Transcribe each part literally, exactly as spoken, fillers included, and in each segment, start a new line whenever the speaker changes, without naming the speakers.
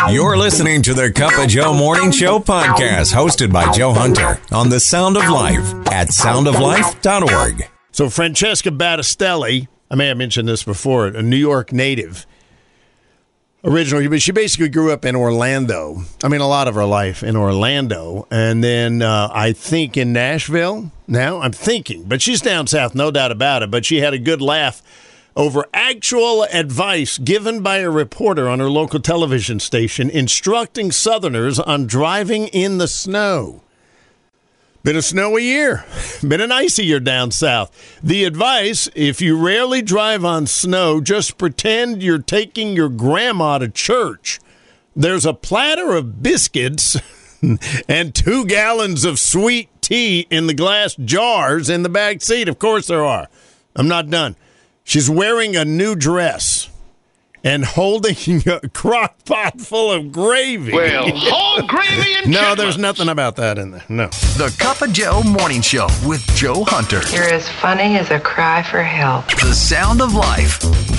You're listening to the Cup of Joe Morning Show podcast, hosted by Joe Hunter on The Sound of Life at sound of life dot org.
So Francesca Battistelli, I may have mentioned this before, a New York native originally, but she basically grew up in Orlando. I mean, a lot of her life in Orlando. And then uh, I think in Nashville now. I'm thinking. But she's down south, no doubt about it. But she had a good laugh over actual advice given by a reporter on her local television station instructing Southerners on driving in the snow. Been a snowy year. Been an icy year down south. The advice, if you rarely drive on snow, just pretend you're taking your grandma to church. There's a platter of biscuits and two gallons of sweet tea in the glass jars in the back seat. Of course there are. I'm not done. She's wearing a new dress and holding a crock pot full of gravy.
Well, whole gravy and
No, there's nothing about that in there. No.
The Cup of Joe Morning Show with Joe Hunter.
You're as funny as a cry for help.
The Sound of Life.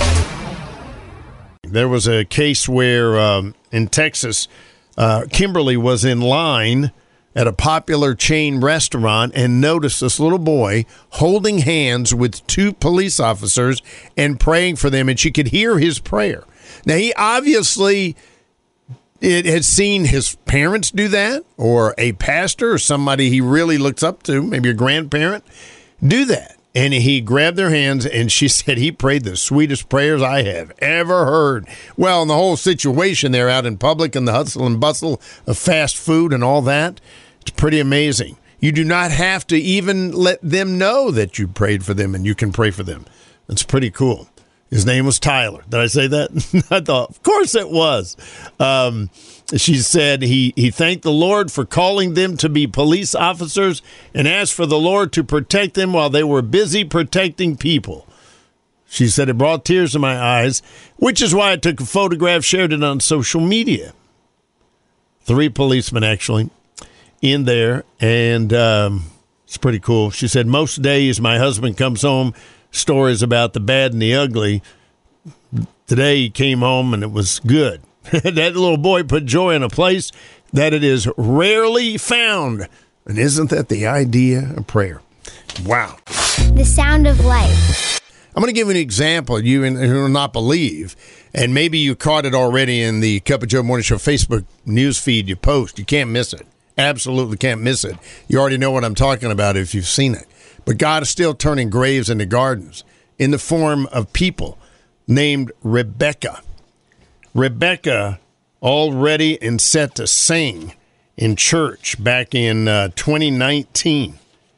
There was a case where um, in Texas, uh, Kimberly was in line at a popular chain restaurant and noticed this little boy holding hands with two police officers and praying for them, and she could hear his prayer. Now, he obviously it had seen his parents do that, or a pastor or somebody he really looks up to, maybe a grandparent, do that. And he grabbed their hands, and she said he prayed the sweetest prayers I have ever heard. Well, in the whole situation there out in public and the hustle and bustle of fast food and all that, it's pretty amazing. You do not have to even let them know that you prayed for them, and you can pray for them. It's pretty cool. His name was Tyler. Did I say that? I thought, of course it was. Um, she said he, he thanked the Lord for calling them to be police officers and asked for the Lord to protect them while they were busy protecting people. She said it brought tears to my eyes, which is why I took a photograph, shared it on social media. Three policemen, actually, in there, and um, it's pretty cool. She said, most days my husband comes home, stories about the bad and the ugly. Today he came home and it was good. That little boy put joy in a place that it is rarely found. And isn't that the idea of prayer? Wow.
The Sound of Life.
I'm going to give you an example you will not believe, and maybe you caught it already in the Cup of Joe Morning Show Facebook news feed you post. You can't miss it. Absolutely can't miss it. You already know what I'm talking about if you've seen it. But God is still turning graves into gardens in the form of people named Rebecca. Rebecca, all ready and set to sing in church back in uh, twenty nineteen.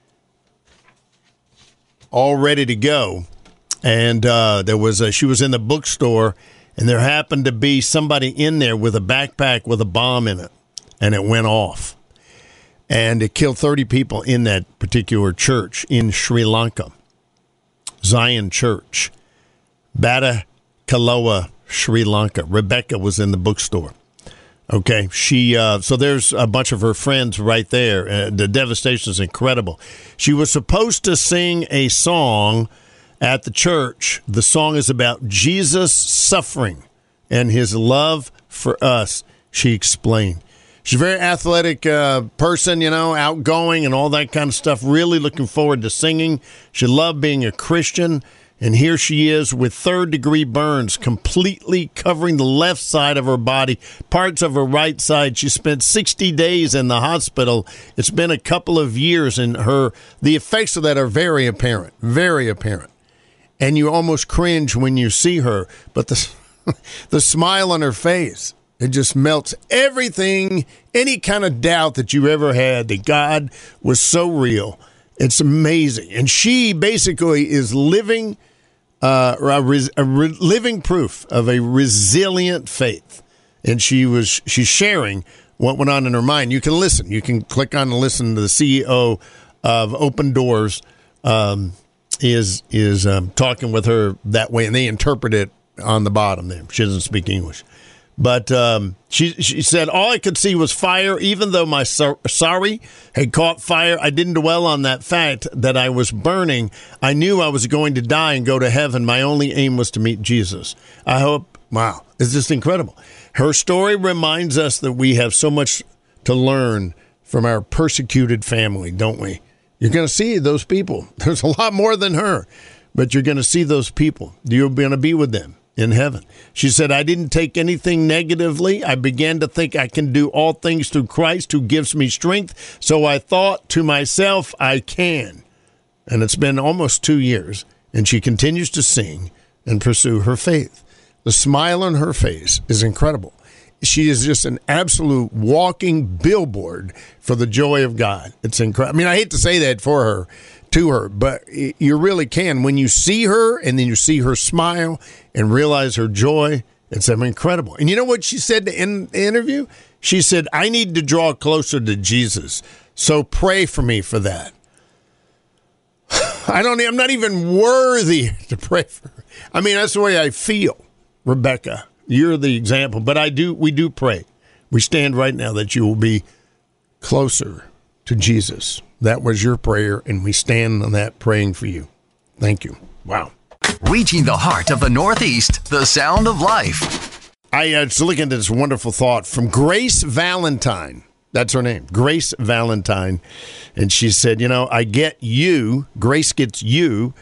All ready to go. And uh, there was a, she was in the bookstore, and there happened to be somebody in there with a backpack with a bomb in it, and it went off. And it killed thirty people in that particular church in Sri Lanka. Zion Church. Batticaloa, Sri Lanka. Rebecca was in the bookstore. Okay, she. Uh, so there's a bunch of her friends right there. Uh, the devastation is incredible. She was supposed to sing a song at the church. The song is about Jesus' suffering and his love for us, she explained. She's a very athletic uh, person, you know, outgoing and all that kind of stuff. Really looking forward to singing. She loved being a Christian. And here she is with third-degree burns completely covering the left side of her body, parts of her right side. She spent sixty days in the hospital. It's been a couple of years, and her the effects of that are very apparent, very apparent. And you almost cringe when you see her. But the, the smile on her face, it just melts everything, any kind of doubt that you ever had that God was so real. It's amazing. And she basically is living uh, a, res, a re, living proof of a resilient faith. And she was she's sharing what went on in her mind. You can listen. You can click on and listen to the C E O of Open Doors um, is, is um, talking with her that way, and they interpret it on the bottom there. She doesn't speak English. But um, she she said, all I could see was fire. Even though my sor- sorry had caught fire, I didn't dwell on that fact that I was burning. I knew I was going to die and go to heaven. My only aim was to meet Jesus. I hope, wow, it's just incredible. Her story reminds us that we have so much to learn from our persecuted family, don't we? You're going to see those people. There's a lot more than her, but you're going to see those people. You're going to be with them in heaven. She said, I didn't take anything negatively. I began to think I can do all things through Christ who gives me strength. So I thought to myself, I can. And it's been almost two years, and she continues to sing and pursue her faith. The smile on her face is incredible. She is just an absolute walking billboard for the joy of God. It's incredible. I mean, I hate to say that for her, to her, but you really can. When you see her and then you see her smile and realize her joy, it's incredible. And you know what she said to end the interview? She said, I need to draw closer to Jesus, so pray for me for that. I don't, I'm not even worthy to pray for her. I mean, that's the way I feel. Rebecca, you're the example, but I do, we do pray. We stand right now that you will be closer to Jesus. That was your prayer, and we stand on that praying for you. Thank you. Wow.
Reaching the heart of the Northeast, the sound of life.
I uh, was looking at this wonderful thought from Grace Valentine. That's her name, Grace Valentine. And she said, you know, I get you, Grace gets you,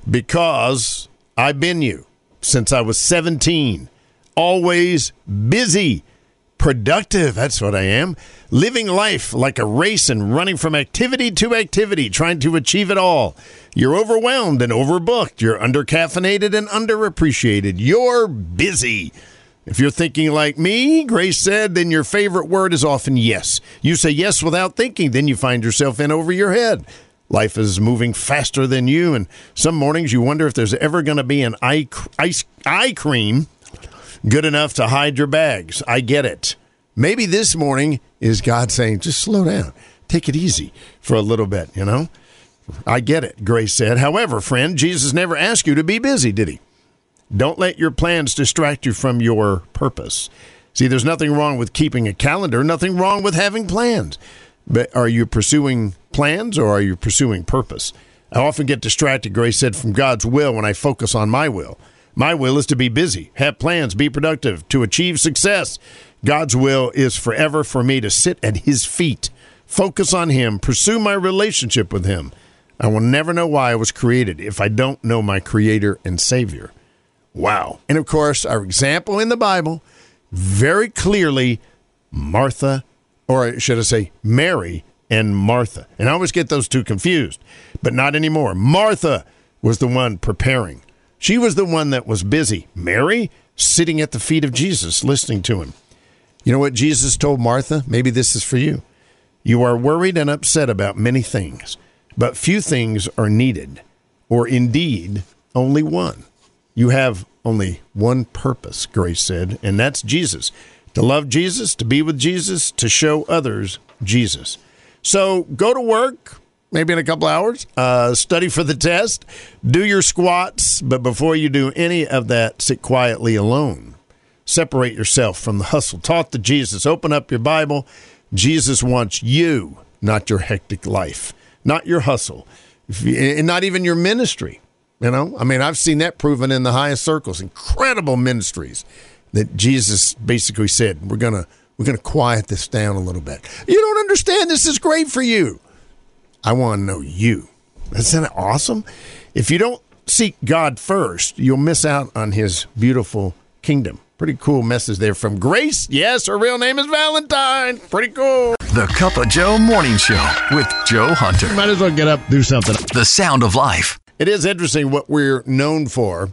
because I've been you since I was seventeen. Always busy, productive, that's what I am. Living life like a race and running from activity to activity, trying to achieve it all. You're overwhelmed and overbooked. You're undercaffeinated and underappreciated. You're busy. If you're thinking like me, Grace said, then your favorite word is often yes. You say yes without thinking, then you find yourself in over your head. Life is moving faster than you, and some mornings you wonder if there's ever going to be an eye, ice, eye cream good enough to hide your bags. I get it. Maybe this morning is God saying, just slow down. Take it easy for a little bit, you know? I get it, Grace said. However, friend, Jesus never asked you to be busy, did he? Don't let your plans distract you from your purpose. See, there's nothing wrong with keeping a calendar, nothing wrong with having plans. But are you pursuing plans or are you pursuing purpose? I often get distracted, Grace said, from God's will when I focus on my will. My will is to be busy, have plans, be productive, to achieve success. God's will is forever for me to sit at his feet, focus on him, pursue my relationship with him. I will never know why I was created if I don't know my Creator and Savior. Wow. And of course, our example in the Bible, very clearly, Martha, or should I say Mary and Martha. And I always get those two confused, but not anymore. Martha was the one preparing. She was the one that was busy. Mary, sitting at the feet of Jesus, listening to him. You know what Jesus told Martha? Maybe this is for you. You are worried and upset about many things, but few things are needed, or indeed only one. You have only one purpose, Grace said, and that's Jesus. To love Jesus, to be with Jesus, to show others Jesus. So go to work, maybe in a couple hours, uh, study for the test, do your squats, but before you do any of that, sit quietly alone. Separate yourself from the hustle. Talk to Jesus. Open up your Bible. Jesus wants you, not your hectic life, not your hustle, and not even your ministry. You know, I mean, I've seen that proven in the highest circles, incredible ministries that Jesus basically said, we're going to we're going to quiet this down a little bit. You don't understand. This is great for you. I want to know you. Isn't that awesome? If you don't seek God first, you'll miss out on his beautiful kingdom. Pretty cool message there from Grace. Yes, her real name is Valentine. Pretty cool.
The Cup of Joe Morning Show with Joe Hunter.
Might as well get up, do something.
The sound of life.
It is interesting what we're known for.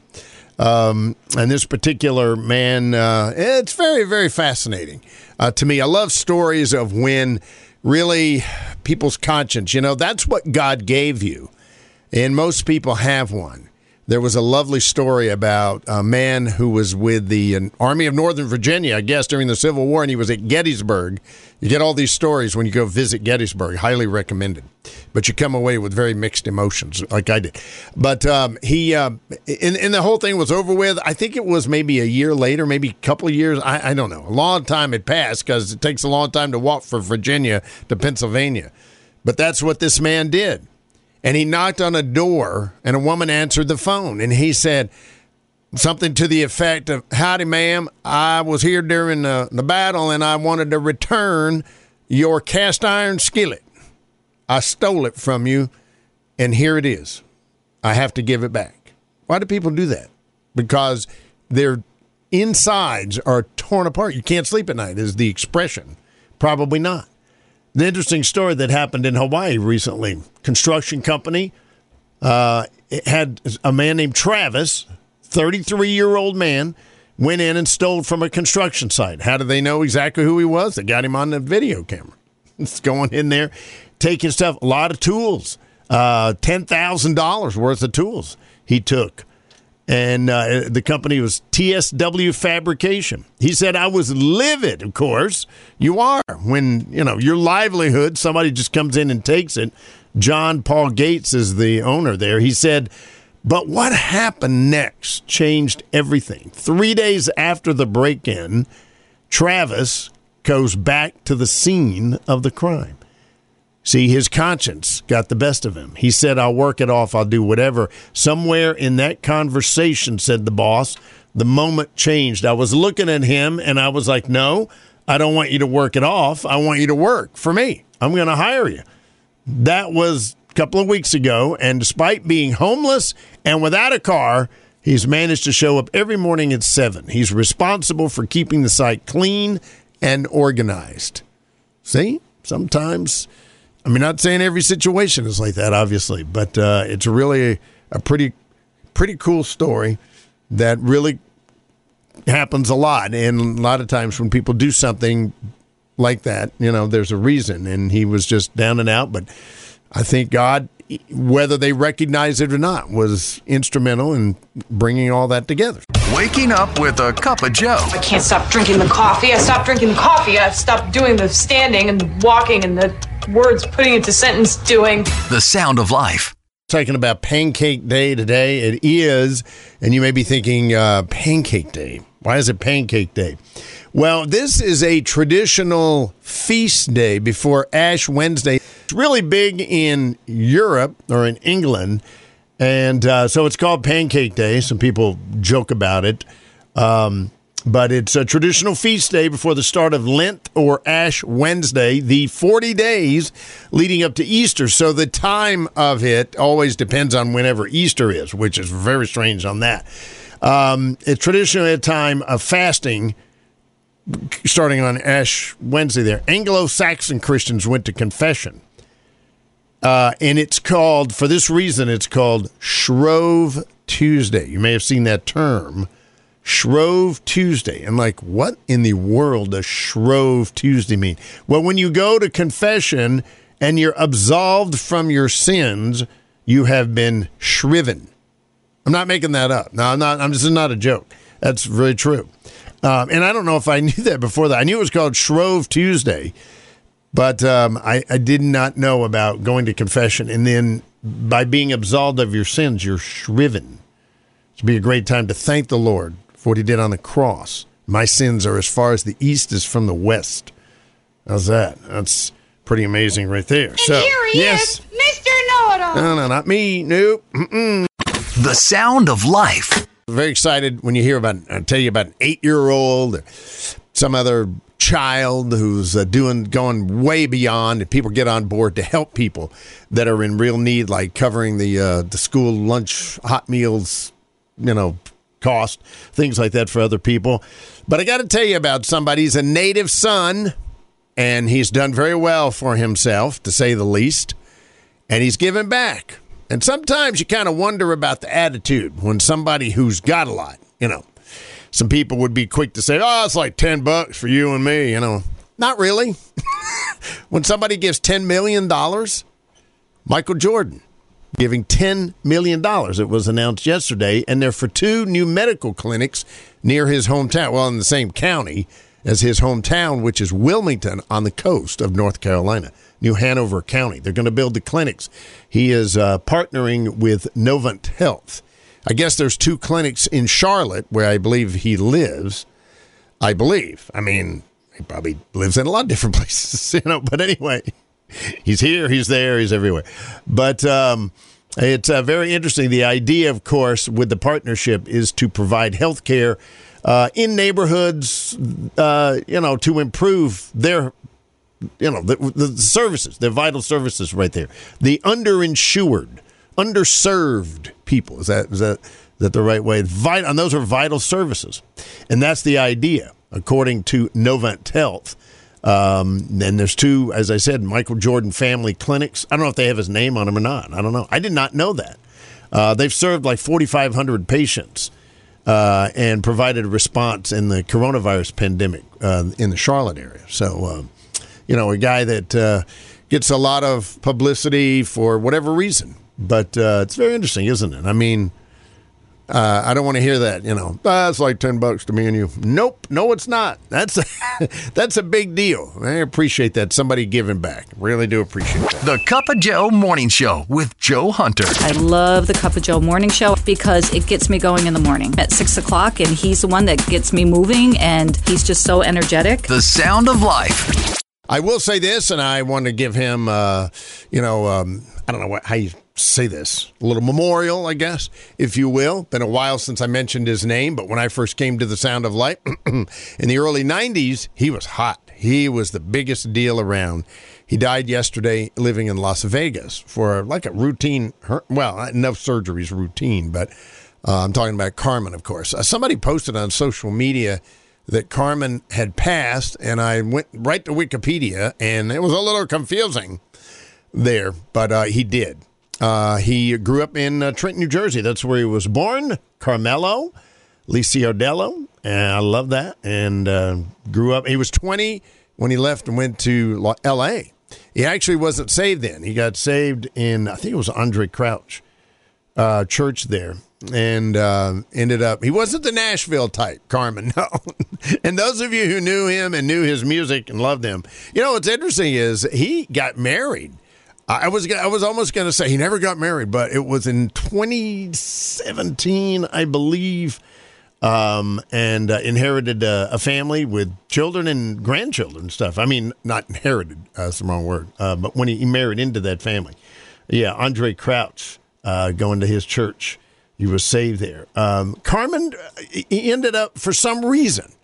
Um, and this particular man, uh, it's very, very fascinating uh, to me. I love stories of when really people's conscience, you know, that's what God gave you. And most people have one. There was a lovely story about a man who was with the uh, Army of Northern Virginia, I guess, during the Civil War, and he was at Gettysburg. You get all these stories when you go visit Gettysburg. Highly recommended. But you come away with very mixed emotions, like I did. But um, he, uh, and, and the whole thing was over with. I think it was maybe a year later, maybe a couple of years. I, I don't know. A long time had passed because it takes a long time to walk from Virginia to Pennsylvania. But that's what this man did. And he knocked on a door, and a woman answered the phone. And he said, something to the effect of, howdy, ma'am, I was here during the, the battle and I wanted to return your cast iron skillet. I stole it from you, and here it is. I have to give it back. Why do people do that? Because their insides are torn apart. You can't sleep at night is the expression. Probably not. The interesting story that happened in Hawaii recently. Construction company uh, had a man named Travis, thirty-three-year-old man, went in and stole from a construction site. How did they know exactly who he was? They got him on the video camera. It's going in there, taking stuff, a lot of tools, uh, ten thousand dollars worth of tools he took. And uh, the company was T S W Fabrication. He said, I was livid, of course. You are. When, you know, your livelihood, somebody just comes in and takes it. John Paul Gates is the owner there. He said, but what happened next changed everything. Three days after the break-in, Travis goes back to the scene of the crime. See, his conscience got the best of him. He said, I'll work it off. I'll do whatever. Somewhere in that conversation, said the boss, the moment changed. I was looking at him, and I was like, no, I don't want you to work it off. I want you to work for me. I'm going to hire you. That was a couple of weeks ago, and despite being homeless and without a car, he's managed to show up every morning at seven. He's responsible for keeping the site clean and organized. See, sometimes... I mean, not saying every situation is like that, obviously, but uh, it's really a, a pretty, pretty cool story that really happens a lot. And a lot of times when people do something like that, you know, there's a reason. And he was just down and out. But I think God, whether they recognize it or not, was instrumental in bringing all that together.
Waking up with a cup of Joe.
I can't stop drinking the coffee. I stopped drinking the coffee. I've stopped doing the standing and the walking and the words putting into sentence doing.
The Sound of Life.
Talking about Pancake Day today. It is, and you may be thinking, uh, Pancake Day. Why is it Pancake Day? Well, this is a traditional feast day before Ash Wednesday. It's really big in Europe or in England, and uh, so it's called Pancake Day. Some people joke about it. Um But it's a traditional feast day before the start of Lent or Ash Wednesday, the forty days leading up to Easter. So the time of it always depends on whenever Easter is, which is very strange on that. Um, it's traditionally a time of fasting starting on Ash Wednesday there. Anglo-Saxon Christians went to confession. Uh, and it's called, for this reason, it's called Shrove Tuesday. You may have seen that term. Shrove Tuesday. And like, what in the world does Shrove Tuesday mean? Well, when you go to confession and you're absolved from your sins, you have been shriven. I'm not making that up. No, I'm not. I'm this is not a joke. That's really true. Um, and I don't know if I knew that before that. I knew it was called Shrove Tuesday, but um, I, I did not know about going to confession. And then by being absolved of your sins, you're shriven. It would be a great time to thank the Lord for what he did on the cross. My sins are as far as the east is from the west. How's that? That's pretty amazing right there.
And
so,
here he
yes.
is, Mister Know-It-All.
No, no, not me. Nope. Mm-mm.
The Sound of Life.
Very excited when you hear about, I tell you about an eight-year-old or some other child who's uh, doing, going way beyond, and people get on board to help people that are in real need, like covering the uh, the school lunch, hot meals, you know, cost, things like that for other people. But I got to tell you about somebody. He's a native son, and he's done very well for himself, to say the least, and he's given back. And sometimes you kind of wonder about the attitude when somebody who's got a lot, you know, some people would be quick to say, oh, it's like ten bucks for you and me, you know. Not really. When somebody gives ten million dollars, Michael Jordan giving ten million dollars. It was announced yesterday, and they're for two new medical clinics near his hometown, well, in the same county as his hometown, which is Wilmington on the coast of North Carolina, New Hanover County. They're going to build the clinics. He is uh, partnering with Novant Health. I guess there's two clinics in Charlotte where I believe he lives. I believe. I mean, he probably lives in a lot of different places, you know, but anyway, he's here, he's there, he's everywhere. But um, It's uh, very interesting. The idea, of course, with the partnership is to provide health care uh, in neighborhoods, uh, you know, to improve their, you know, the, the services, their vital services right there. The underinsured, underserved people. Is that is that, is that the right way? Vital, and those are vital services. And that's the idea, according to Novant Health. Um, then there's two, as I said, Michael Jordan Family Clinics. I don't know if they have his name on them or not. I don't know. I did not know that. Uh, they've served like forty-five hundred patients uh, and provided a response in the coronavirus pandemic uh, in the Charlotte area. So, uh, you know, a guy that uh, gets a lot of publicity for whatever reason. But uh, it's very interesting, isn't it? I mean, Uh, I don't want to hear that, you know. Ah, it's like ten bucks to me and you. Nope, no, it's not. That's a, that's a big deal. I appreciate that. Somebody giving back. Really do appreciate that.
The Cup of Joe Morning Show with Joe Hunter.
I love the Cup of Joe Morning Show because it gets me going in the morning at six o'clock, and he's the one that gets me moving, and he's just so energetic.
The Sound of Life.
I will say this, and I want to give him, uh, you know, um, I don't know what, how you say this, a little memorial, I guess, if you will. Been a while since I mentioned his name, but when I first came to the Sound of Life in the early nineties, he was hot. He was the biggest deal around. He died yesterday living in Las Vegas for like a routine, well, enough surgeries routine, but uh, I'm talking about Carmen, of course. Uh, somebody posted on social media that Carmen had passed, and I went right to Wikipedia, and it was a little confusing there, but uh, he did. Uh, he grew up in uh, Trenton, New Jersey. That's where he was born. Carmelo Liciardello, and I love that. And uh, grew up. He was twenty when he left and went to L A. He actually wasn't saved then. He got saved in, I think it was Andre Crouch uh, church there, and uh, ended up. He wasn't the Nashville type, Carmen. No. And those of you who knew him and knew his music and loved him, you know what's interesting is he got married. I was I was almost going to say he never got married, but it was in twenty seventeen, I believe, um, and uh, inherited uh, a family with children and grandchildren and stuff. I mean, not inherited, uh, that's the wrong word, uh, but when he, he married into that family. Yeah, Andre Crouch, uh, going to his church, he was saved there. Um, Carmen, he ended up, for some reason,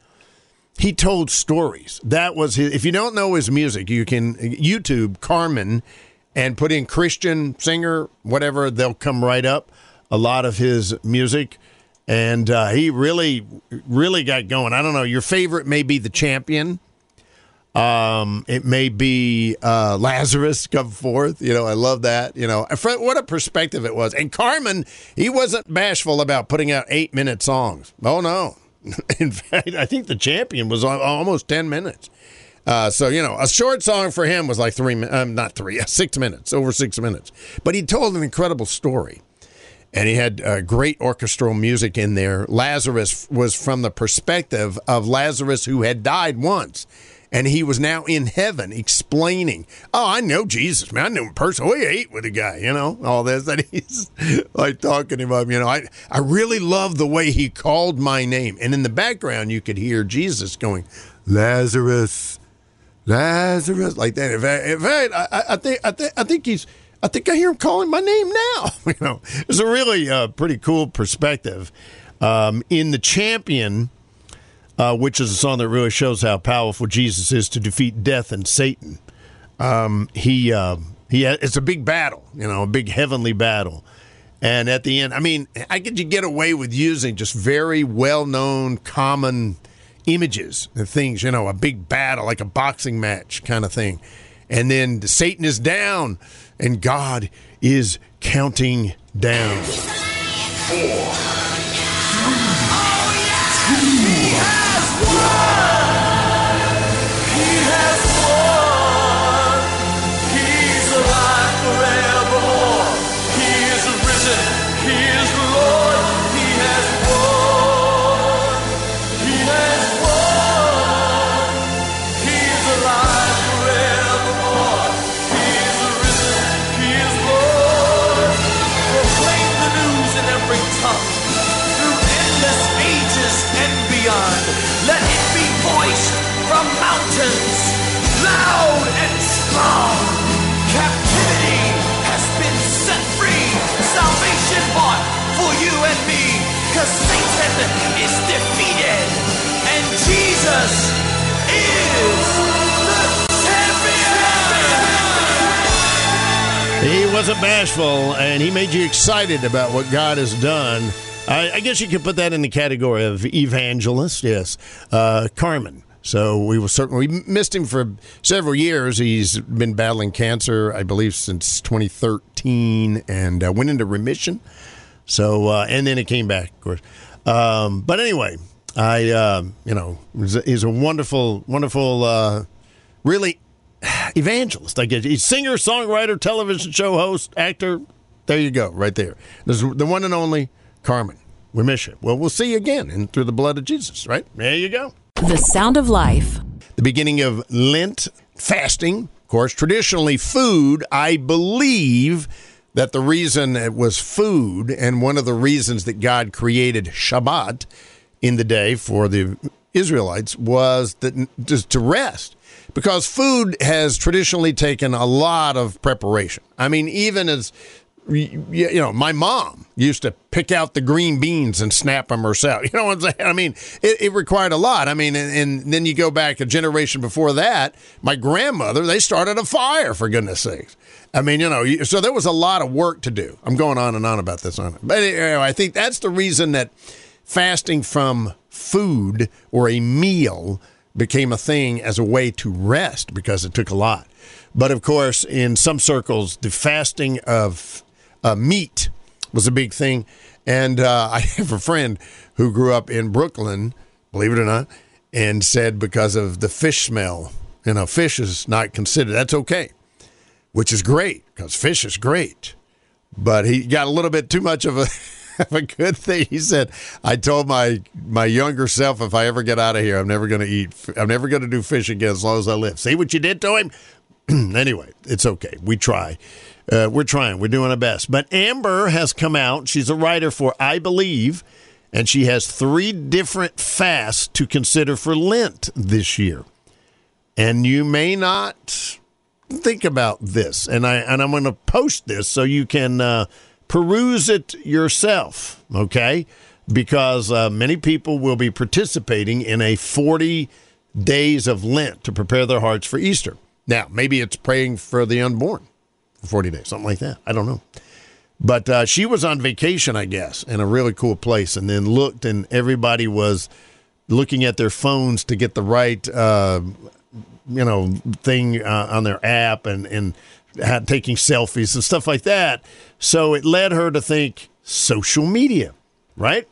he told stories. That was his. If you don't know his music, you can YouTube Carmen and put in Christian singer, whatever, they'll come right up. A lot of his music. And uh, he really, really got going. I don't know. Your favorite may be The Champion. Um, it may be uh, Lazarus Come Forth. You know, I love that. You know, what a perspective it was. And Carmen, he wasn't bashful about putting out eight-minute songs. Oh, no. In fact, I think The Champion was almost ten minutes. Uh, so, you know, a short song for him was like three, um, not three, six minutes, over six minutes. But he told an incredible story. And he had uh, great orchestral music in there. Lazarus was from the perspective of Lazarus who had died once. And he was now in heaven explaining, oh, I know Jesus, man. I knew him personally. Oh, he ate with the guy, you know, all this. And he's like talking about, you know, I, I really love the way he called my name. And in the background, you could hear Jesus going, Lazarus, Lazarus, like that. In fact, in fact I, I think I think I think he's I think I hear him calling my name now. You know, it's a really uh, pretty cool perspective. Um, in The Champion, uh, which is a song that really shows how powerful Jesus is to defeat death and Satan. Um, he uh, he it's a big battle, you know, a big heavenly battle. And at the end, I mean, how could you get away with using just very well-known, common images and things, you know, a big battle, like a boxing match kind of thing. And then Satan is down and God is counting down. Four, wasn't bashful, and he made you excited about what God has done. I, I guess you could put that in the category of evangelist, yes. Uh, Carmen. So we will certainly we missed him for several years. He's been battling cancer, I believe, since twenty thirteen, and uh, went into remission. So uh, and then it came back, of course. Um, but anyway, I uh, you know he's a, he's a wonderful, wonderful, uh, really evangelist. I guess he's singer, songwriter, television show host, actor. There you go, right there. There's the one and only Carmen. We miss you. Well, we'll see you again, and through the blood of Jesus. Right there you go.
The Sound of Life.
The beginning of Lent fasting, of course, traditionally food. I believe that the reason it was food, and one of the reasons that God created Shabbat in the day for the Israelites was that just to rest, because food has traditionally taken a lot of preparation. I mean, even as you know, my mom used to pick out the green beans and snap them herself. You know what I'm saying? I mean, it, it required a lot. I mean, and, and then you go back a generation before that, my grandmother, they started a fire, for goodness sakes. I mean, you know, so there was a lot of work to do. I'm going on and on about this, aren't I? But anyway, I think that's the reason that fasting from food or a meal became a thing as a way to rest, because it took a lot. But of course, in some circles, the fasting of Uh, meat was a big thing. And uh, I have a friend who grew up in Brooklyn, believe it or not, and said because of the fish smell, you know, fish is not considered. That's okay, which is great, because fish is great. But he got a little bit too much of a, of a good thing. He said, I told my, my younger self, if I ever get out of here, I'm never going to eat, I'm never going to do fish again as long as I live. See what you did to him? Anyway, it's okay. We try. Uh, we're trying. We're doing our best. But Amber has come out. She's a writer for I Believe, and she has three different fasts to consider for Lent this year. And you may not think about this, and I and I'm going to post this so you can uh, peruse it yourself. Okay, because uh, many people will be participating in a forty days of Lent to prepare their hearts for Easter. Now, maybe it's praying for the unborn. forty days, something like that. I don't know. But uh, she was on vacation, I guess, in a really cool place, and then looked, and everybody was looking at their phones to get the right, uh, you know, thing uh, on their app, and, and had, taking selfies and stuff like that. So it led her to think social media, right?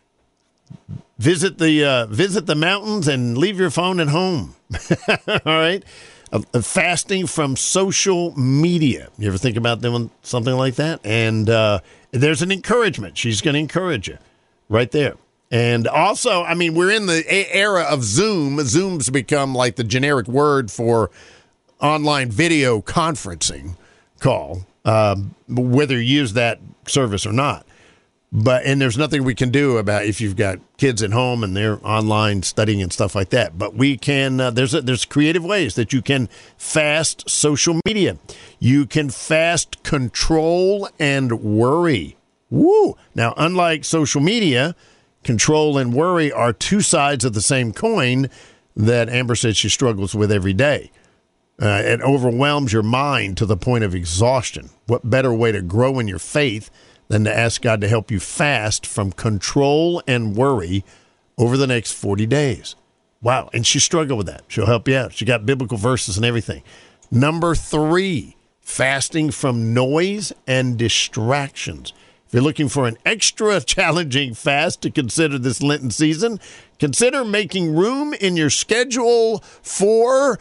Visit the uh, visit the mountains and leave your phone at home. All right. Uh, fasting from social media. You ever think about doing something like that? And uh, there's an encouragement. She's going to encourage you right there. And also, I mean, we're in the era of Zoom. Zoom's become like the generic word for online video conferencing call, um, whether you use that service or not. But and there's nothing we can do about if you've got kids at home and they're online studying and stuff like that. But we can. Uh, there's a, there's creative ways that you can fast social media. You can fast control and worry. Woo! Now, unlike social media, control and worry are two sides of the same coin that Amber said she struggles with every day. Uh, it overwhelms your mind to the point of exhaustion. What better way to grow in your faith than to ask God to help you fast from control and worry over the next forty days. Wow. And she struggled with that. She'll help you out. She got biblical verses and everything. Number three, fasting from noise and distractions. If you're looking for an extra challenging fast to consider this Lenten season, consider making room in your schedule for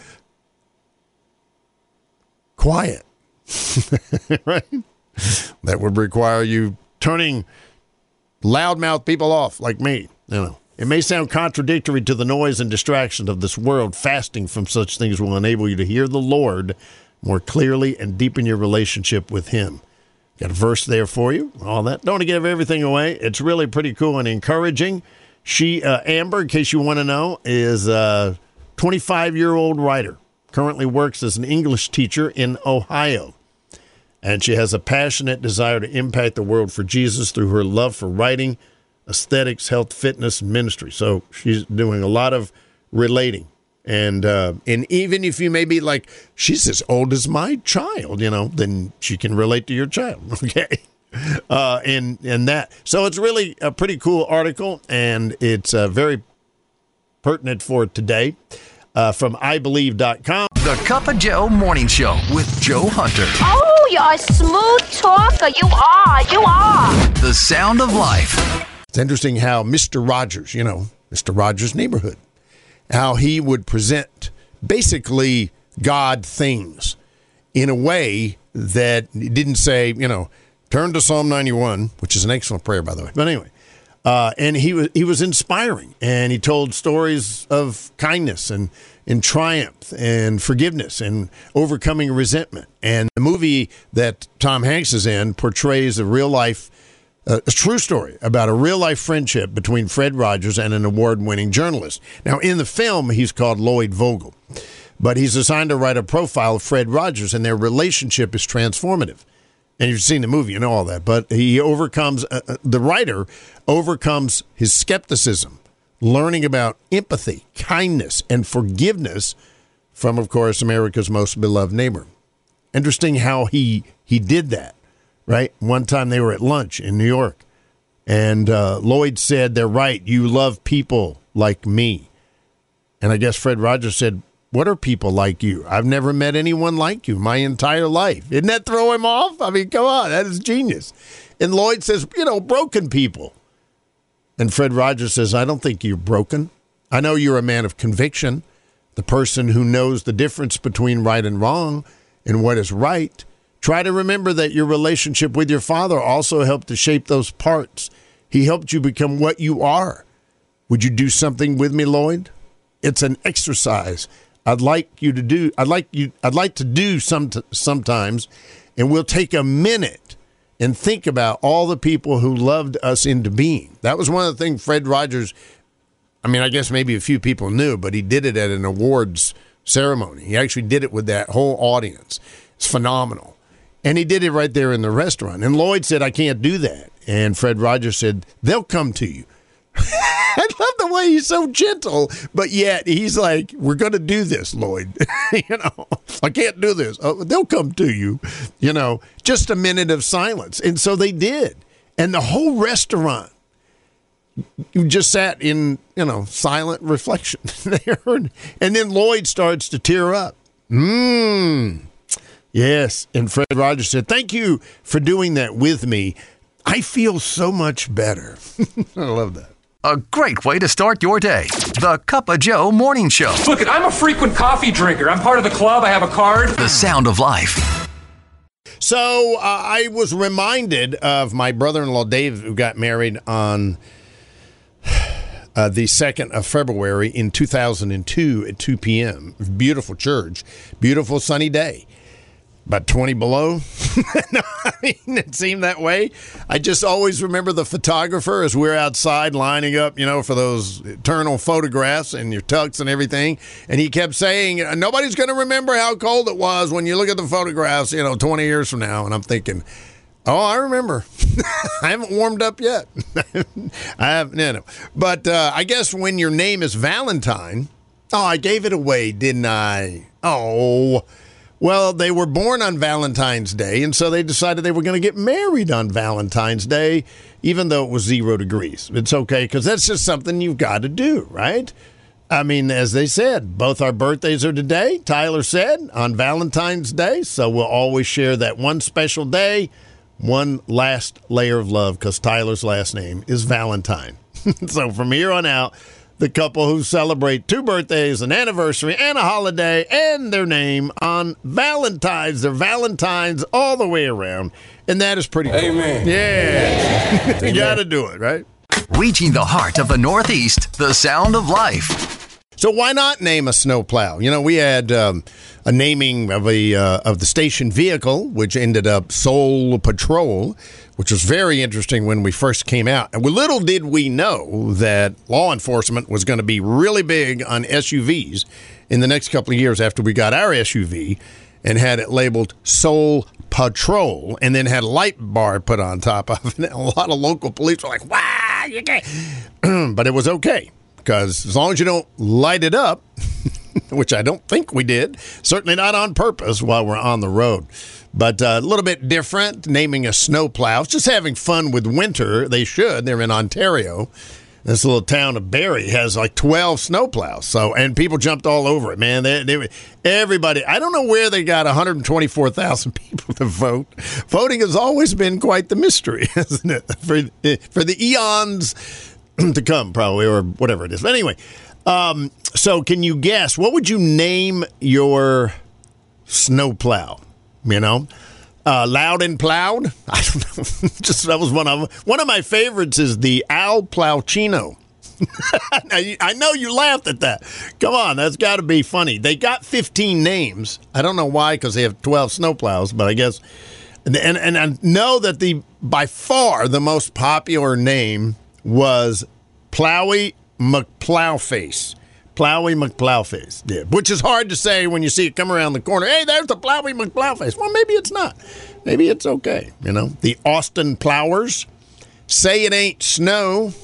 quiet. Right? That would require you turning loudmouth people off like me. You know, it may sound contradictory to the noise and distractions of this world. Fasting from such things will enable you to hear the Lord more clearly and deepen your relationship with Him. Got a verse there for you. All that. Don't want to give everything away. It's really pretty cool and encouraging. She, uh, Amber, in case you want to know, is a twenty-five-year-old writer. Currently works as an English teacher in Ohio. And she has a passionate desire to impact the world for Jesus through her love for writing, aesthetics, health, fitness, and ministry. So she's doing a lot of relating And uh, and even if you may be like, she's as old as my child, you know, then she can relate to your child, okay? Uh, and, and that. So it's really a pretty cool article, and it's uh, very pertinent for today uh, from I believe dot com.
The Cup of Joe Morning Show with Joe Hunter.
Oh, you're a smooth talker. You are. You are.
The Sound of Life.
It's interesting how Mister Rogers, you know, Mister Rogers' Neighborhood, how he would present basically God things in a way that didn't say, you know, turn to Psalm ninety-one, which is an excellent prayer, by the way. But anyway, uh, and he was he was inspiring, and he told stories of kindness and, and triumph and forgiveness and overcoming resentment. And the movie that Tom Hanks is in portrays a real life, uh, a true story about a real life friendship between Fred Rogers and an award-winning journalist. Now, in the film, he's called Lloyd Vogel, but he's assigned to write a profile of Fred Rogers, and their relationship is transformative. And you've seen the movie, you know all that. But he overcomes, uh, the writer overcomes his skepticism, learning about empathy, kindness, and forgiveness from, of course, America's most beloved neighbor. Interesting how he he did that, right? One time they were at lunch in New York, and uh, Lloyd said, "They're right. You love people like me." And I guess Fred Rogers said, "What are people like you? I've never met anyone like you my entire life." Didn't that throw him off? I mean, come on, that is genius. And Lloyd says, you know, broken people. And Fred Rogers says, "I don't think you're broken. I know you're a man of conviction, the person who knows the difference between right and wrong and what is right. Try to remember that your relationship with your father also helped to shape those parts. He helped you become what you are. Would you do something with me, Lloyd? It's an exercise I'd like you to do. I'd like you. I'd like to do some sometimes, and we'll take a minute and think about all the people who loved us into being." That was one of the things Fred Rogers, I mean, I guess maybe a few people knew, but he did it at an awards ceremony. He actually did it with that whole audience. It's phenomenal. And he did it right there in the restaurant. And Lloyd said, "I can't do that." And Fred Rogers said, "They'll come to you." I love the way he's so gentle, but yet he's like, "We're going to do this, Lloyd." You know, "I can't do this. Oh, they'll come to you." You know, just a minute of silence. And so they did. And the whole restaurant, you just sat in, you know, silent reflection there. And then Lloyd starts to tear up. Mmm. Yes. And Fred Rogers said, "Thank you for doing that with me. I feel so much better." I love that.
A great way to start your day. The Cup of Joe Morning Show.
Look, I'm a frequent coffee drinker. I'm part of the club. I have a card.
The Sound of Life.
So uh, I was reminded of my brother-in-law, Dave, who got married on uh, the second of February in two thousand two at two p.m. Beautiful church. Beautiful sunny day. About twenty below. No, I mean, it seemed that way. I just always remember the photographer as we're outside lining up, you know, for those eternal photographs and your tux and everything. And he kept saying, "Nobody's going to remember how cold it was when you look at the photographs, you know, twenty years from now." And I'm thinking, oh, I remember. I haven't warmed up yet. I haven't, you know. But uh, I guess when your name is Valentine, oh, I gave it away, didn't I? Oh, well, they were born on Valentine's Day, and so they decided they were going to get married on Valentine's Day, even though it was zero degrees. It's okay, because that's just something you've got to do, right? I mean, as they said, both our birthdays are today, Tyler said, on Valentine's Day, so we'll always share that one special day, one last layer of love, because Tyler's last name is Valentine. So from here on out, the couple who celebrate two birthdays, an anniversary, and a holiday, and their name on Valentine's. They're Valentines all the way around, and that is pretty cool.
Amen.
Yeah. You got to do it, right?
Reaching the heart of the Northeast, the Sound of Life.
So why not name a snowplow? You know, we had um, a naming of a uh, of the station vehicle, which ended up Soul Patrol, which was very interesting when we first came out. And little did we know that law enforcement was going to be really big on S U Vs in the next couple of years after we got our S U V and had it labeled Soul Patrol and then had a light bar put on top of it. A lot of local police were like, wow, you can't. But it was okay, because as long as you don't light it up, which I don't think we did. Certainly not on purpose while we're on the road. But uh, a little bit different, naming a snowplow. It's just having fun with winter. They should. They're in Ontario. This little town of Barrie has like twelve snowplows. So, and people jumped all over it, man. They, they, everybody, I don't know where they got one hundred twenty-four thousand people to vote. Voting has always been quite the mystery, isn't it? For, for the eons to come, probably, or whatever it is. But anyway, um, so can you guess, what would you name your snowplow? You know? Uh, loud and plowed? I don't know. Just that was one of one of my favorites is the Al Plauchino. I know you laughed at that. Come on, that's got to be funny. They got fifteen names. I don't know why, because they have twelve snowplows, but I guess. And, and and I know that the by far the most popular name was Plowy McPlowface. Plowy McPlowface, yeah, which is hard to say when you see it come around the corner. Hey, there's the Plowy McPlowface. Well, maybe it's not. Maybe it's okay, you know. The Austin Plowers, Say It Ain't Snow.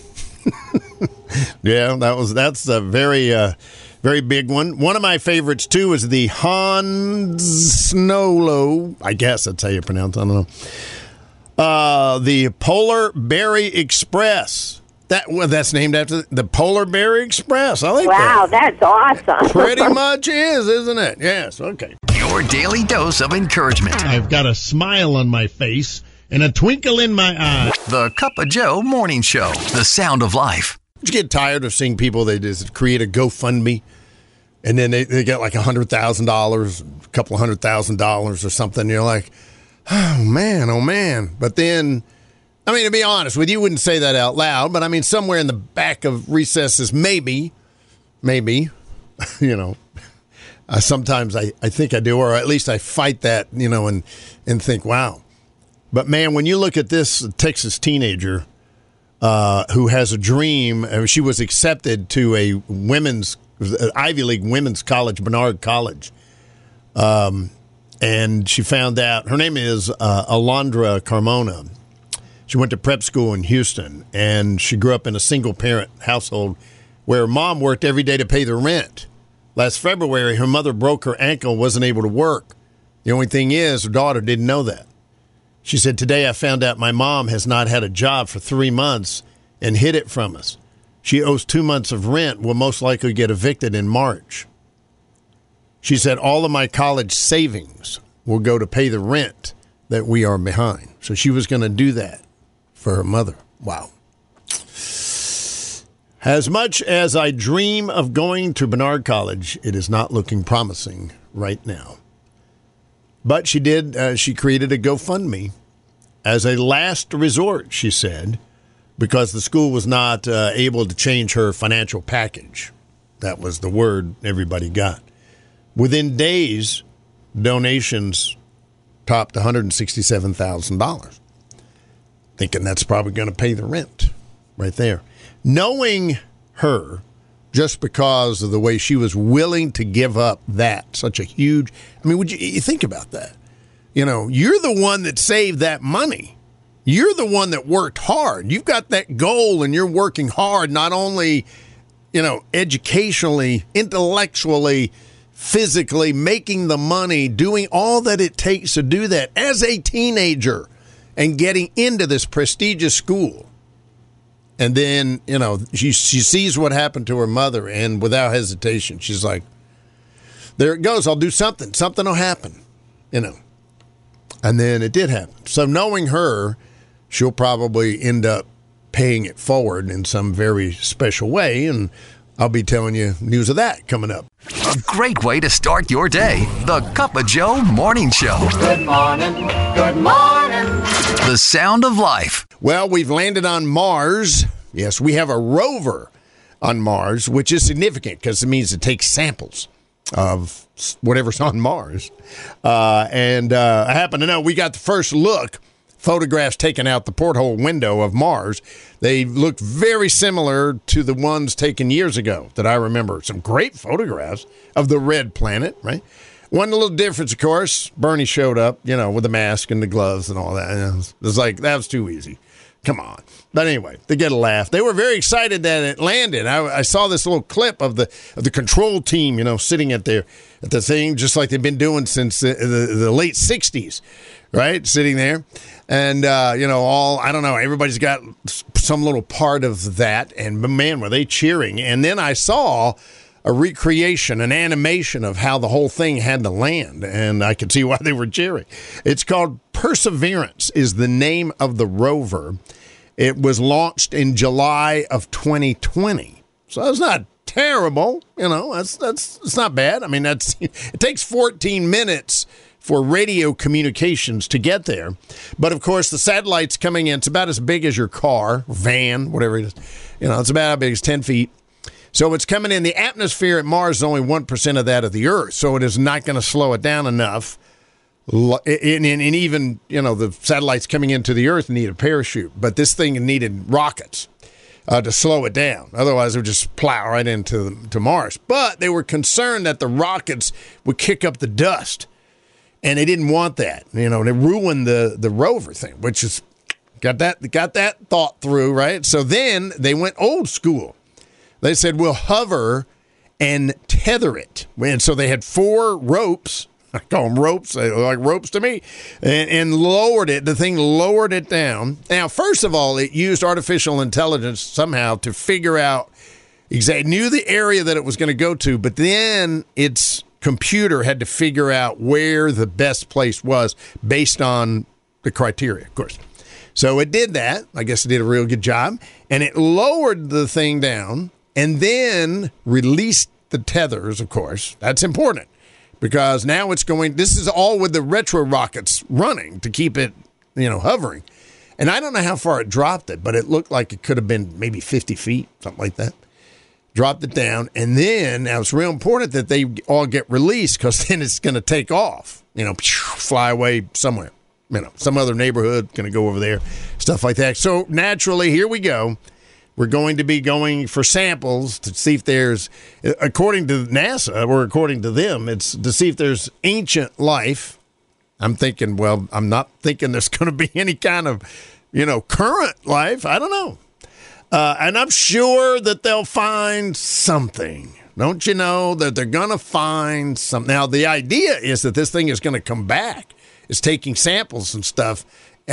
Yeah, that was that's a very, uh, very big one. One of my favorites, too, is the Hans Snowlo. I guess that's how you pronounce it. I don't know. Uh, the Polar Berry Express. That well, that's named after the Polar Berry Express. I like
wow,
that.
Wow, that's awesome.
Pretty much is, isn't it? Yes, okay.
Your daily dose of encouragement.
I've got a smile on my face and a twinkle in my eye.
The Cup of Joe Morning Show. The sound of life.
You get tired of seeing people, they just create a GoFundMe, and then they, they get like one hundred thousand dollars, a couple of hundred thousand dollars or something. You're like, oh, man, oh, man. But then... I mean, to be honest with you, you wouldn't say that out loud, but I mean, somewhere in the back of recesses, maybe, maybe, you know, uh, sometimes I, I think I do, or at least I fight that, you know, and, and think, wow. But man, when you look at this Texas teenager uh, who has a dream, uh, she was accepted to a women's, uh, Ivy League women's college, Bernard College. Um, and she found out, her name is uh, Alondra Carmona. She went to prep school in Houston, and she grew up in a single-parent household where her mom worked every day to pay the rent. Last February, her mother broke her ankle and wasn't able to work. The only thing is, her daughter didn't know that. She said, today I found out my mom has not had a job for three months and hid it from us. She owes two months of rent, will most likely get evicted in March. She said, all of my college savings will go to pay the rent that we are behind. So she was going to do that for her mother. Wow. As much as I dream of going to Bernard College, it is not looking promising right now. But she did, uh, she created a GoFundMe as a last resort, she said, because the school was not uh, able to change her financial package. That was the word everybody got. Within days, donations topped one hundred sixty-seven thousand dollars. Thinking that's probably going to pay the rent right there. Knowing her, just because of the way she was willing to give up that, such a huge, I mean, would you, you think about that? You know, you're the one that saved that money. You're the one that worked hard. You've got that goal and you're working hard, not only, you know, educationally, intellectually, physically, making the money, doing all that it takes to do that as a teenager. And getting into this prestigious school. And then, you know, she she sees what happened to her mother, and without hesitation, she's like, there it goes, I'll do something. Something will happen, you know. And then it did happen. So knowing her, she'll probably end up paying it forward in some very special way, and I'll be telling you news of that coming up.
A great way to start your day. The Cup of Joe Morning Show.
Good morning. Good morning.
The sound of life.
Well, we've landed on Mars. Yes, we have a rover on Mars, which is significant because it means it takes samples of whatever's on Mars. Uh, and uh, I happen to know we got the first look, photographs taken out the porthole window of Mars. They look very similar to the ones taken years ago that I remember. Some great photographs of the red planet, right? One little difference, of course, Bernie showed up, you know, with the mask and the gloves and all that. It was like, that was too easy. Come on. But anyway, they get a laugh. They were very excited that it landed. I, I saw this little clip of the of the control team, you know, sitting at their at the thing, just like they've been doing since the, the, the late sixties, right? Sitting there. And, uh, you know, all, I don't know, everybody's got some little part of that. And, man, were they cheering. And then I saw a recreation, an animation of how the whole thing had to land, and I could see why they were cheering. It's called Perseverance is the name of the rover. It was launched in July of twenty twenty. So that's not terrible, you know, that's that's it's not bad. I mean, that's it takes fourteen minutes for radio communications to get there. But, of course, the satellite's coming in. It's about as big as your car, van, whatever it is. You know, it's about as big as ten feet. So it's coming in. The atmosphere at Mars is only one percent of that of the Earth, so it is not going to slow it down enough. And, and, and even, you know, the satellites coming into the Earth need a parachute, but this thing needed rockets uh, to slow it down. Otherwise, it would just plow right into to Mars. But they were concerned that the rockets would kick up the dust, and they didn't want that. You know, they ruined the, the rover thing, which is got that got that thought through, right? So then they went old school. They said, we'll hover and tether it. And so they had four ropes. I call them ropes. They look like ropes to me. And, and lowered it. The thing lowered it down. Now, first of all, it used artificial intelligence somehow to figure out exactly, knew the area that it was going to go to, but then its computer had to figure out where the best place was based on the criteria, of course. So it did that. I guess it did a real good job. And it lowered the thing down and then released the tethers, of course. That's important because now it's going, this is all with the retro rockets running to keep it, you know, hovering. And I don't know how far it dropped it, but it looked like it could have been maybe fifty feet, something like that. Dropped it down. And then, now it's real important that they all get released because then it's going to take off, you know, fly away somewhere. You know, some other neighborhood, going to go over there, stuff like that. So naturally, here we go. We're going to be going for samples to see if there's, according to NASA, or according to them, it's to see if there's ancient life. I'm thinking, well, I'm not thinking there's going to be any kind of, you know, current life. I don't know. Uh, and I'm sure that they'll find something. Don't you know that they're going to find something? Now, the idea is that this thing is going to come back. It's taking samples and stuff.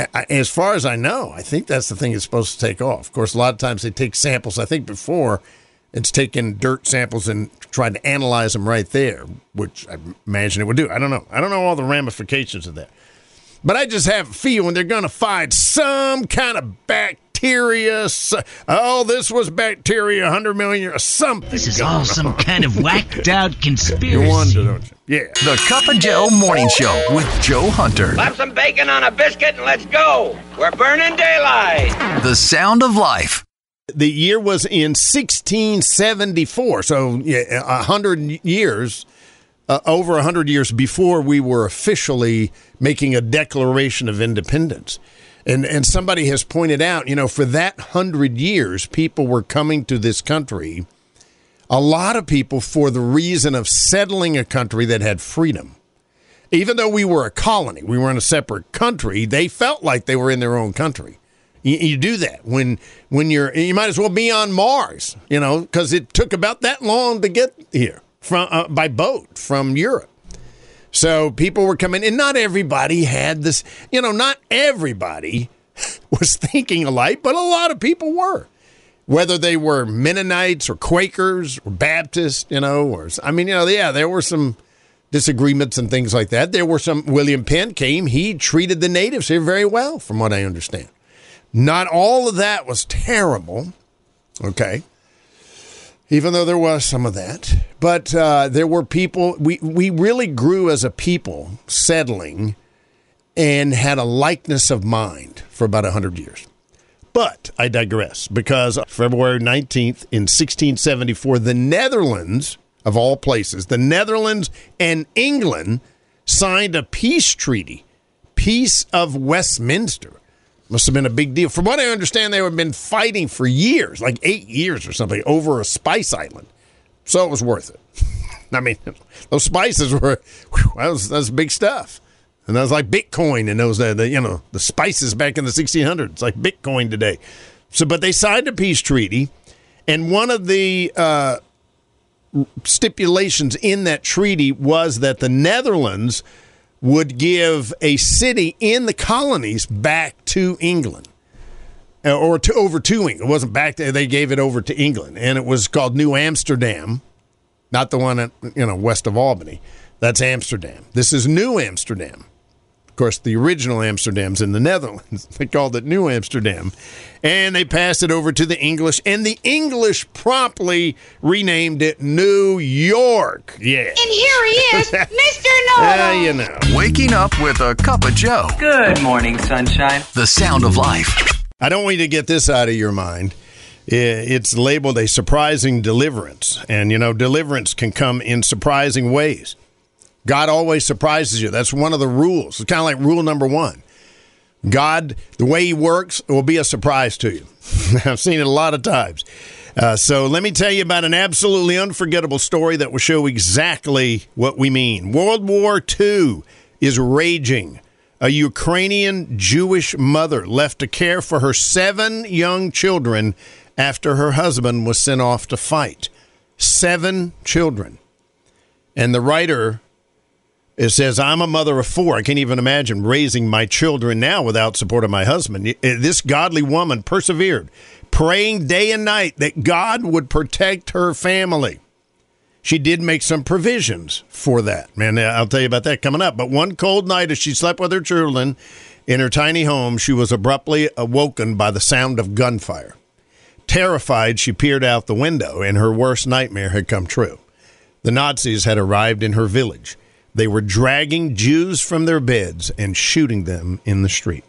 As far as I know, I think that's the thing it's supposed to take off. Of course, a lot of times they take samples. I think before it's taken dirt samples and tried to analyze them right there, which I imagine it would do. I don't know. I don't know all the ramifications of that. But I just have a feeling they're going to find some kind of bacteria. Oh, this was bacteria one hundred million years, something.
This is all some kind of whacked out conspiracy.
You wonder, don't you? Yeah.
The Cup of Joe Morning Show with Joe Hunter.
Slap some bacon on a biscuit and let's go. We're burning daylight.
The Sound of Life.
The year was in sixteen seventy-four, so yeah, one hundred years, uh, over one hundred years before we were officially making a Declaration of Independence. And and somebody has pointed out, you know, for that one hundred years, people were coming to this country, a lot of people for the reason of settling a country that had freedom. Even though we were a colony, we were in a separate country, they felt like they were in their own country. You, you do that when when you're, you might as well be on Mars, you know, because it took about that long to get here from uh, by boat from Europe. So people were coming, and not everybody had this, you know, not everybody was thinking alike, but a lot of people were. Whether they were Mennonites or Quakers or Baptists, you know, or, I mean, you know, yeah, there were some disagreements and things like that. There were some, William Penn came, he treated the natives here very well, from what I understand. Not all of that was terrible, okay, even though there was some of that. But uh, there were people, we, we really grew as a people settling and had a likeness of mind for about one hundred years. But I digress, because February nineteenth in sixteen seventy-four, the Netherlands, of all places, the Netherlands and England signed a peace treaty, Peace of Westminster. Must have been a big deal. From what I understand, they had been fighting for years, like eight years or something, over a spice island. So it was worth it. I mean, those spices were, whew, that was, that was big stuff. And that was like Bitcoin in those, uh, the, you know, the spices back in the sixteen hundreds. It's like Bitcoin today. So, but they signed a peace treaty, and one of the uh, stipulations in that treaty was that the Netherlands would give a city in the colonies back to England, or to over to England. It wasn't back there; they gave it over to England, and it was called New Amsterdam, not the one at, you know, west of Albany. That's Amsterdam. This is New Amsterdam. Of course, the original Amsterdam's in the Netherlands. They called it New Amsterdam. And they passed it over to the English, and the English promptly renamed it New York. Yeah.
And here he is, Mister Know-It-All.
Yeah, you know.
Waking up with a cup of Joe.
Good morning, sunshine.
The sound of life.
I don't want you to get this out of your mind. It's labeled a surprising deliverance. And, you know, deliverance can come in surprising ways. God always surprises you. That's one of the rules. It's kind of like rule number one. God, the way he works, will be a surprise to you. I've seen it a lot of times. Uh, so let me tell you about an absolutely unforgettable story that will show exactly what we mean. World War Two is raging. A Ukrainian Jewish mother left to care for her seven young children after her husband was sent off to fight. Seven children. And the writer... It says, I'm a mother of four. I can't even imagine raising my children now without support of my husband. This godly woman persevered, praying day and night that God would protect her family. She did make some provisions for that. Man, I'll tell you about that coming up. But one cold night as she slept with her children in her tiny home, she was abruptly awoken by the sound of gunfire. Terrified, she peered out the window, and her worst nightmare had come true. The Nazis had arrived in her village. They were dragging Jews from their beds and shooting them in the street.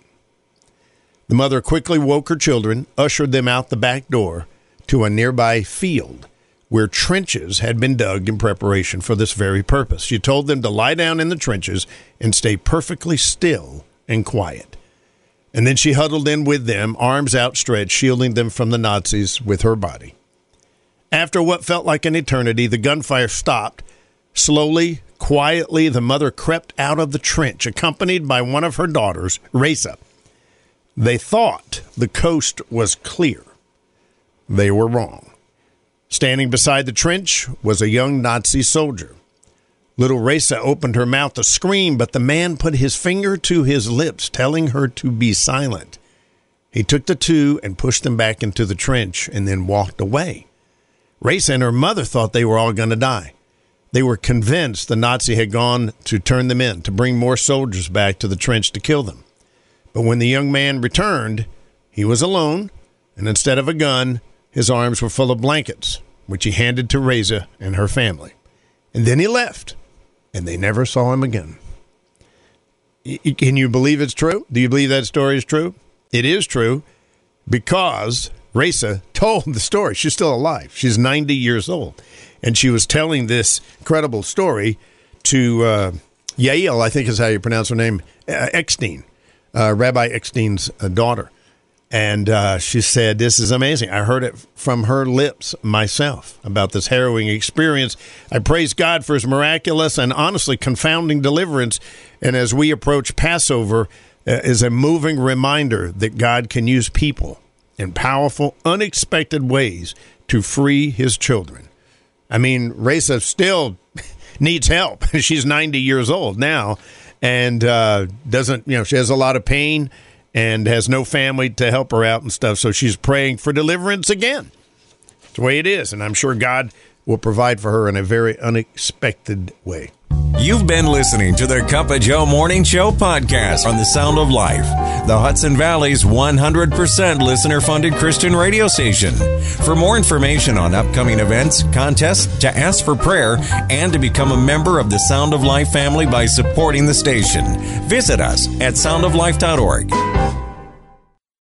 The mother quickly woke her children, ushered them out the back door to a nearby field where trenches had been dug in preparation for this very purpose. She told them to lie down in the trenches and stay perfectly still and quiet. And then she huddled in with them, arms outstretched, shielding them from the Nazis with her body. After what felt like an eternity, the gunfire stopped. Slowly, quietly, the mother crept out of the trench, accompanied by one of her daughters, Reza. They thought the coast was clear. They were wrong. Standing beside the trench was a young Nazi soldier. Little Reza opened her mouth to scream, but the man put his finger to his lips, telling her to be silent. He took the two and pushed them back into the trench and then walked away. Reza and her mother thought they were all going to die. They were convinced the Nazi had gone to turn them in, to bring more soldiers back to the trench to kill them. But when the young man returned, he was alone, and instead of a gun, his arms were full of blankets, which he handed to Reza and her family. And then he left, and they never saw him again. Can you believe it's true? Do you believe that story is true? It is true because Reza told the story. She's still alive. She's ninety years old. And she was telling this incredible story to uh, Yael, I think is how you pronounce her name, uh, Eckstein, uh, Rabbi Eckstein's uh, daughter. And uh, she said, this is amazing. I heard it from her lips myself about this harrowing experience. I praise God for his miraculous and honestly confounding deliverance. And as we approach Passover, uh, is a moving reminder that God can use people in powerful, unexpected ways to free his children. I mean, Reza still needs help. She's ninety years old now and uh, doesn't, you know, she has a lot of pain and has no family to help her out and stuff. So she's praying for deliverance again. It's the way it is. And I'm sure God will provide for her in a very unexpected way.
You've been listening to the Cup of Joe Morning Show podcast on the Sound of Life, the Hudson Valley's one hundred percent listener-funded Christian radio station. For more information on upcoming events, contests, to ask for prayer, and to become a member of the Sound of Life family by supporting the station, visit us at sound of life dot org.